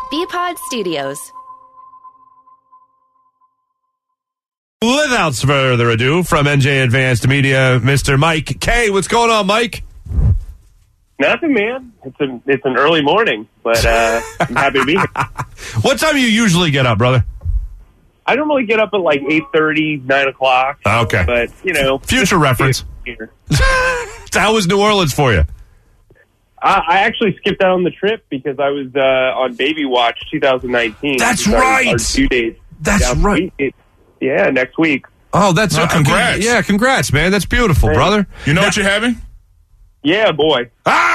BPod Studios. Without further ado, from NJ Advanced Media, Mr. Mike K. What's going on, Mike? Nothing, man. It's an early morning, but I'm happy to be here. What time do you usually get up, brother? I don't really get up at like 8:30, 9 o'clock. Okay. But, Future reference. How was New Orleans for you? I actually skipped out on the trip because I was on Baby Watch 2019. That's right. Our due date. That's right. Next week. Oh, that's congrats. Yeah, congrats, man. That's beautiful, brother. You know what you're having? Yeah, boy.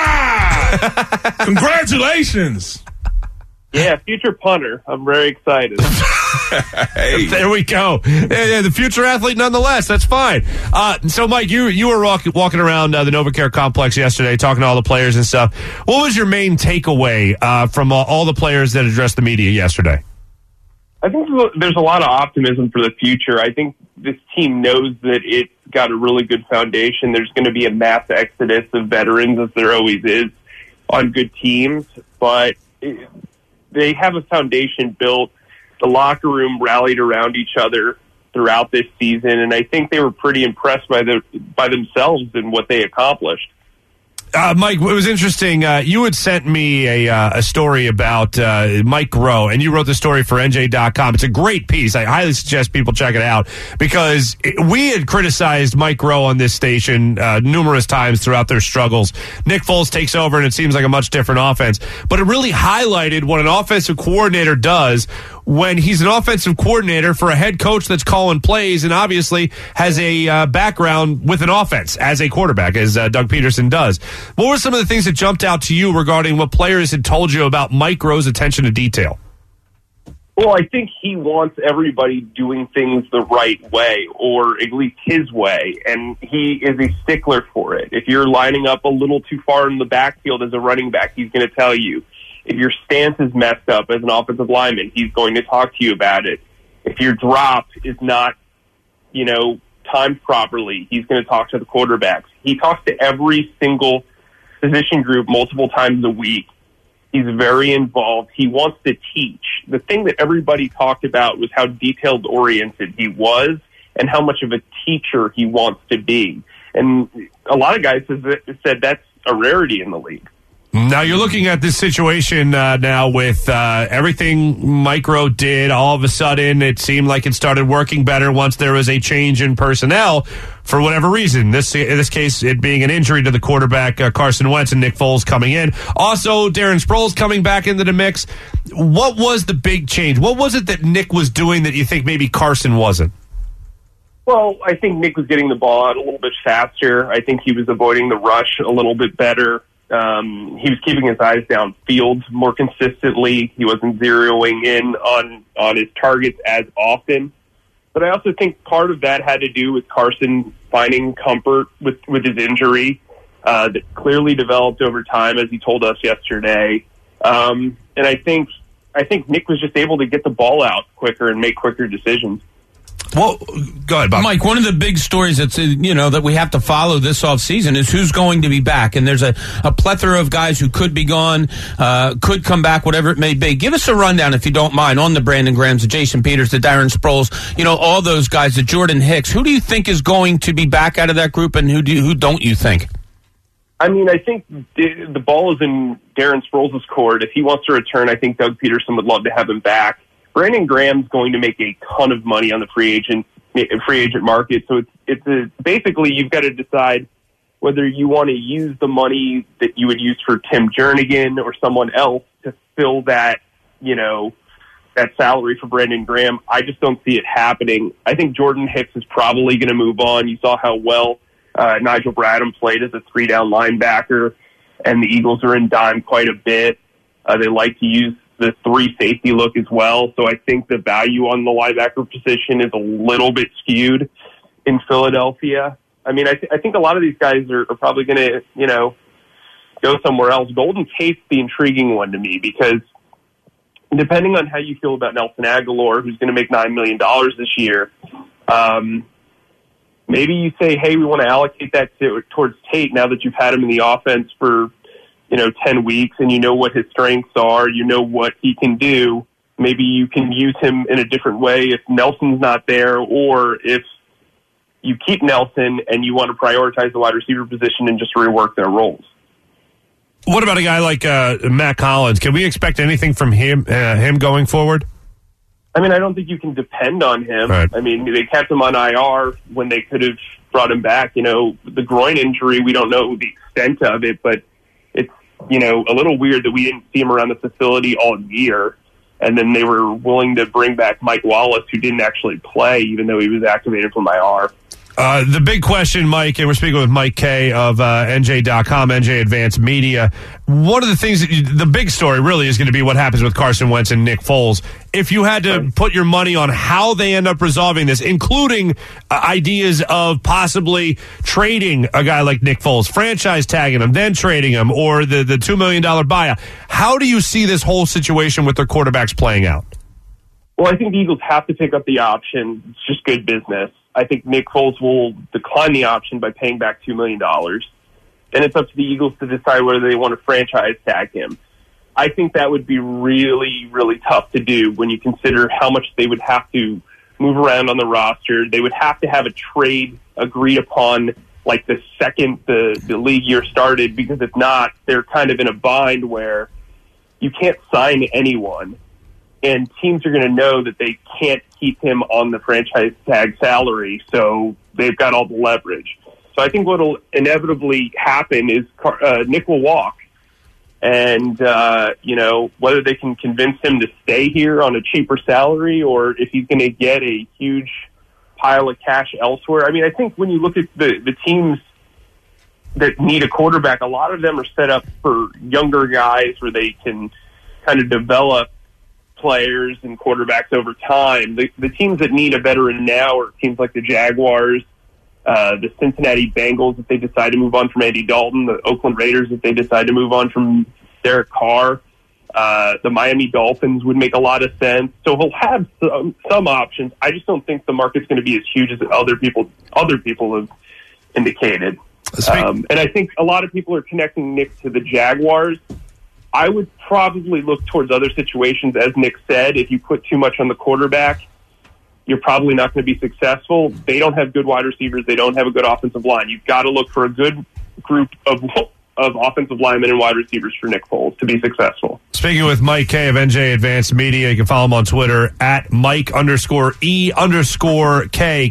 Congratulations. Yeah, future punter. I'm very excited. Hey. There we go. Yeah, the future athlete nonetheless. That's fine. So, Mike, you were walking around the NovaCare complex yesterday talking to all the players and stuff. What was your main takeaway from all the players that addressed the media yesterday? I think there's a lot of optimism for the future. I think this team knows that it's got a really good foundation. There's going to be a mass exodus of veterans, as there always is on good teams, but they have a foundation built. The locker room rallied around each other throughout this season, and I think they were pretty impressed by themselves and what they accomplished. Mike, it was interesting. You had sent me a story about Mike Groh, and you wrote the story for NJ.com. It's a great piece. I highly suggest people check it out because we had criticized Mike Groh on this station numerous times throughout their struggles. Nick Foles takes over, and it seems like a much different offense. But it really highlighted what an offensive coordinator does when he's an offensive coordinator for a head coach that's calling plays and obviously has a background with an offense as a quarterback, as Doug Peterson does. What were some of the things that jumped out to you regarding what players had told you about Mike Groh's attention to detail? Well, I think he wants everybody doing things the right way, or at least his way, and he is a stickler for it. If you're lining up a little too far in the backfield as a running back, he's going to tell you. If your stance is messed up as an offensive lineman, he's going to talk to you about it. If your drop is not, timed properly, he's going to talk to the quarterbacks. He talks to every single position group multiple times a week. He's very involved. He wants to teach. The thing that everybody talked about was how detailed-oriented he was and how much of a teacher he wants to be. And a lot of guys said that's a rarity in the league. Now you're looking at this situation now with everything Mike Groh did. All of a sudden, it seemed like it started working better once there was a change in personnel for whatever reason. In this case, it being an injury to the quarterback, Carson Wentz, and Nick Foles coming in. Also, Darren Sproles coming back into the mix. What was the big change? What was it that Nick was doing that you think maybe Carson wasn't? Well, I think Nick was getting the ball out a little bit faster. I think he was avoiding the rush a little bit better. He was keeping his eyes downfield more consistently. He wasn't zeroing in on his targets as often. But I also think part of that had to do with Carson finding comfort with his injury that clearly developed over time, as he told us yesterday. And I think Nick was just able to get the ball out quicker and make quicker decisions. Well, go ahead, Bob. Mike, one of the big stories that's, that we have to follow this offseason is who's going to be back. And there's a plethora of guys who could be gone, could come back, whatever it may be. Give us a rundown, if you don't mind, on the Brandon Grahams, the Jason Peters, the Darren Sproles, all those guys, the Jordan Hicks. Who do you think is going to be back out of that group, and who don't you think? I mean, I think the ball is in Darren Sproles' court. If he wants to return, I think Doug Peterson would love to have him back. Brandon Graham's going to make a ton of money on the free agent market. So it's basically you've got to decide whether you want to use the money that you would use for Tim Jernigan or someone else to fill that, that salary for Brandon Graham. I just don't see it happening. I think Jordan Hicks is probably going to move on. You saw how well Nigel Bradham played as a 3-down linebacker, and the Eagles are in dime quite a bit. They like to use the 3 safety look as well. So I think the value on the linebacker position is a little bit skewed in Philadelphia. I mean, I think a lot of these guys are probably going to, go somewhere else. Golden Tate's the intriguing one to me because depending on how you feel about Nelson Aguilar, who's going to make $9 million this year, maybe you say, hey, we want to allocate that towards Tate now that you've had him in the offense for 10 weeks, and you know what his strengths are, you know what he can do. Maybe you can use him in a different way if Nelson's not there, or if you keep Nelson and you want to prioritize the wide receiver position and just rework their roles. What about a guy like Matt Collins? Can we expect anything from him going forward? I mean, I don't think you can depend on him. Right. I mean, they kept him on IR when they could have brought him back. The groin injury, we don't know the extent of it, but it's, a little weird that we didn't see him around the facility all year. And then they were willing to bring back Mike Wallace, who didn't actually play, even though he was activated from IR. The big question, Mike, and we're speaking with Mike Kaye of NJ.com, NJ Advanced Media. One of the things, the big story really is going to be what happens with Carson Wentz and Nick Foles. If you had to put your money on how they end up resolving this, including ideas of possibly trading a guy like Nick Foles, franchise tagging him, then trading him, or the $2 million buyout, how do you see this whole situation with their quarterbacks playing out? Well, I think the Eagles have to pick up the option. It's just good business. I think Nick Foles will decline the option by paying back $2 million. Then it's up to the Eagles to decide whether they want to franchise tag him. I think that would be really, really tough to do when you consider how much they would have to move around on the roster. They would have to have a trade agreed upon like the second the league year started, because if not, they're kind of in a bind where you can't sign anyone. And teams are going to know that they can't keep him on the franchise tag salary, so they've got all the leverage. So I think what will inevitably happen is Nick will walk. And, whether they can convince him to stay here on a cheaper salary or if he's going to get a huge pile of cash elsewhere. I mean, I think when you look at the teams that need a quarterback, a lot of them are set up for younger guys where they can kind of develop players and quarterbacks over time. The teams that need a veteran now are teams like the Jaguars, the Cincinnati Bengals if they decide to move on from Andy Dalton, the Oakland Raiders if they decide to move on from Derek Carr, the Miami Dolphins would make a lot of sense. So he'll have some options. I just don't think the market's going to be as huge as other people have indicated. And I think a lot of people are connecting Nick to the Jaguars. I would probably look towards other situations. As Nick said, if you put too much on the quarterback, you're probably not going to be successful. They don't have good wide receivers. They don't have a good offensive line. You've got to look for a good group of offensive linemen and wide receivers for Nick Foles to be successful. Speaking with Mike Kaye of NJ Advanced Media, you can follow him on Twitter at Mike_E_K,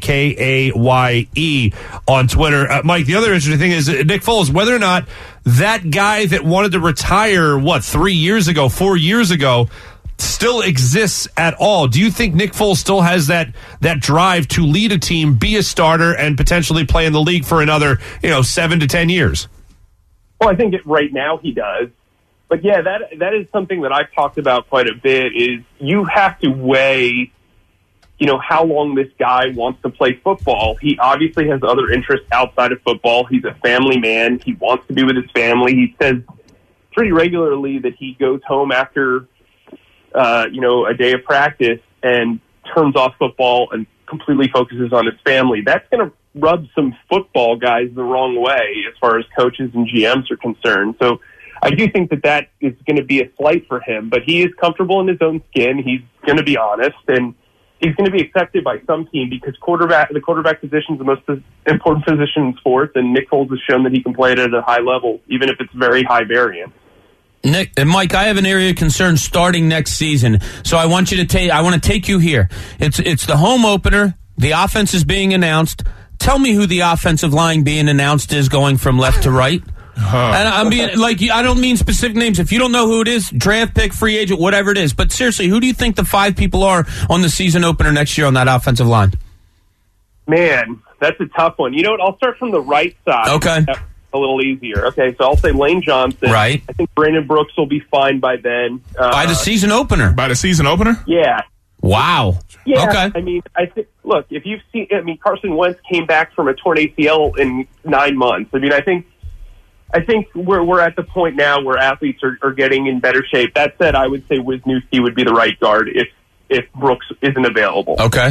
Kaye on Twitter. Mike, the other interesting thing is Nick Foles, whether or not that guy that wanted to retire, 4 years ago, still exists at all. Do you think Nick Foles still has that drive to lead a team, be a starter, and potentially play in the league for another 7 to 10 years? Well, I think right now he does. But yeah, that is something that I've talked about quite a bit, is you have to weigh, how long this guy wants to play football. He obviously has other interests outside of football. He's a family man. He wants to be with his family. He says pretty regularly that he goes home after, a day of practice and turns off football and completely focuses on his family. That's going to rub some football guys the wrong way as far as coaches and GMs are concerned. So I do think that is going to be a slight for him, but he is comfortable in his own skin. He's going to be honest, and he's going to be accepted by some team because the quarterback position is the most important position in sports, and Nick Foles has shown that he can play it at a high level, even if it's very high variance. Nick and Mike, I have an area of concern starting next season, so I want you to I want to take you here. It's the home opener. The offense is being announced. Tell me who the offensive line being announced is going from left to right. And I'm being I don't mean specific names. If you don't know who it is, draft pick, free agent, whatever it is. But seriously, who do you think the 5 people are on the season opener next year on that offensive line? Man, that's a tough one. You know what? I'll start from the right side. Okay. That's a little easier. Okay, so I'll say Lane Johnson. Right. I think Brandon Brooks will be fine by then. By the season opener? By the season opener? Yeah. Wow. Yeah, okay. I mean, look, if you've seen, Carson Wentz came back from a torn ACL in 9 months. I mean, I think we're at the point now where athletes are getting in better shape. That said, I would say Wisniewski would be the right guard if Brooks isn't available. Okay.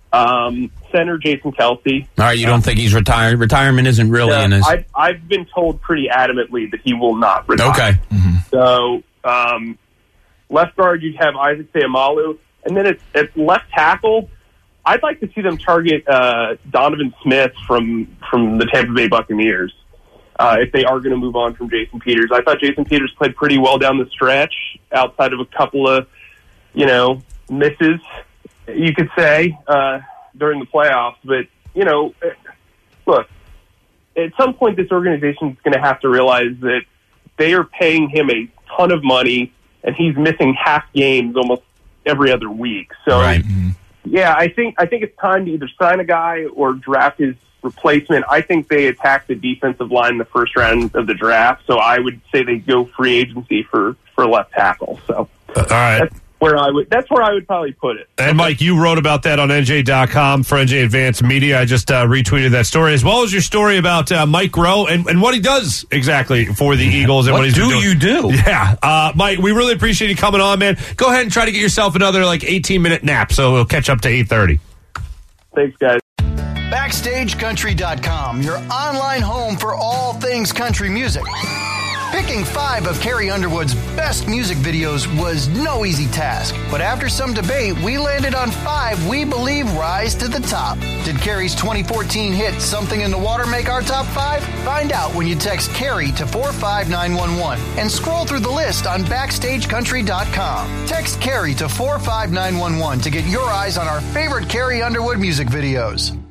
Center Jason Kelce. All right, you don't think he's retired? Retirement isn't really in his... I've been told pretty adamantly that he will not retire. Okay. Mm-hmm. So, left guard, you'd have Isaac Seumalo. And then at left tackle, I'd like to see them target Donovan Smith from the Tampa Bay Buccaneers if they are going to move on from Jason Peters. I thought Jason Peters played pretty well down the stretch outside of a couple of, misses, you could say, during the playoffs. But, look, at some point this organization is going to have to realize that they are paying him a ton of money and he's missing half games almost every other week. So, right. Yeah, I think it's time to either sign a guy or draft his replacement. I think they attack the defensive line in the first round of the draft, so I would say they go free agency for left tackle. So, all right. That's where I would probably put it. And Mike, you wrote about that on NJ.com for NJ Advanced Media. I just retweeted that story, as well as your story about Mike Rowe and what he does exactly for the Eagles and what he's doing. What do you do? Yeah. Mike, we really appreciate you coming on, man. Go ahead and try to get yourself another 18-minute nap, so we'll catch up to 8:30. Thanks, guys. BackstageCountry.com, your online home for all things country music. Picking 5 of Carrie Underwood's best music videos was no easy task, but after some debate, we landed on 5 we believe rise to the top. Did Carrie's 2014 hit Something in the Water make our top 5? Find out when you text Carrie to 45911 and scroll through the list on BackstageCountry.com. Text Carrie to 45911 to get your eyes on our favorite Carrie Underwood music videos.